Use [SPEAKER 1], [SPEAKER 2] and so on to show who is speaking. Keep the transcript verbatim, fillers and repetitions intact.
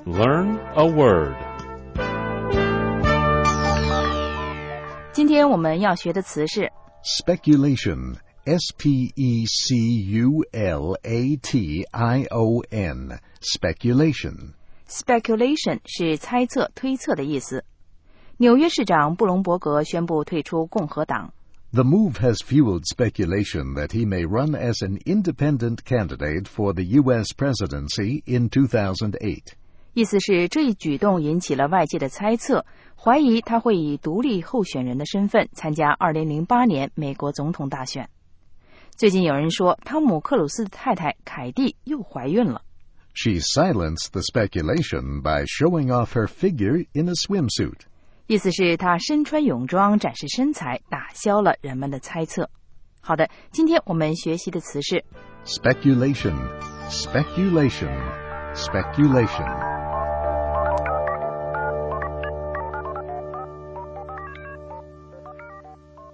[SPEAKER 1] Learn a word.
[SPEAKER 2] 今天我们要学的词是
[SPEAKER 3] Speculation, S P E C U L A T I O N, speculation.
[SPEAKER 2] Speculation 是猜测、推测的意思。纽约市长布隆伯格宣布退出共和党。
[SPEAKER 3] The move has fueled speculation that he may run as an independent candidate for the U S presidency in two thousand eight.
[SPEAKER 2] 意思是这一举动引起了外界的猜测，怀疑他会以独立候选人的身份参加二零零八年美国总统大选。最近有人说，汤姆·克鲁斯的太太凯蒂又怀孕了。
[SPEAKER 3] She silenced the speculation by showing off her figure in a swimsuit.
[SPEAKER 2] 意思是她身穿泳装展示身材，打消了人们的猜测。好的，今天我们学习的词是
[SPEAKER 3] Speculation, speculation, speculation.